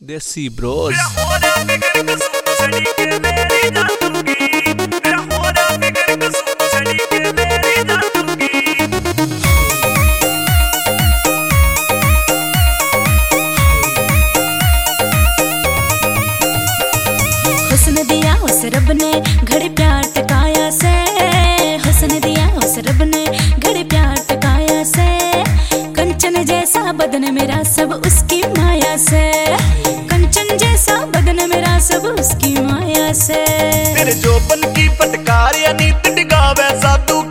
देसी ब्रोस। हुस्न दिया उस रब ने घड़े प्यार टकाया से, हुस्न दिया उस रब ने घड़े प्यार टकाया से। कंचन जैसा बदन मेरा सब उसकी माया से, कंचन जैसा बदन मेरा सब उसकी माया से। तेरे जोबन की फटकार या नीत डिगा वैसा तू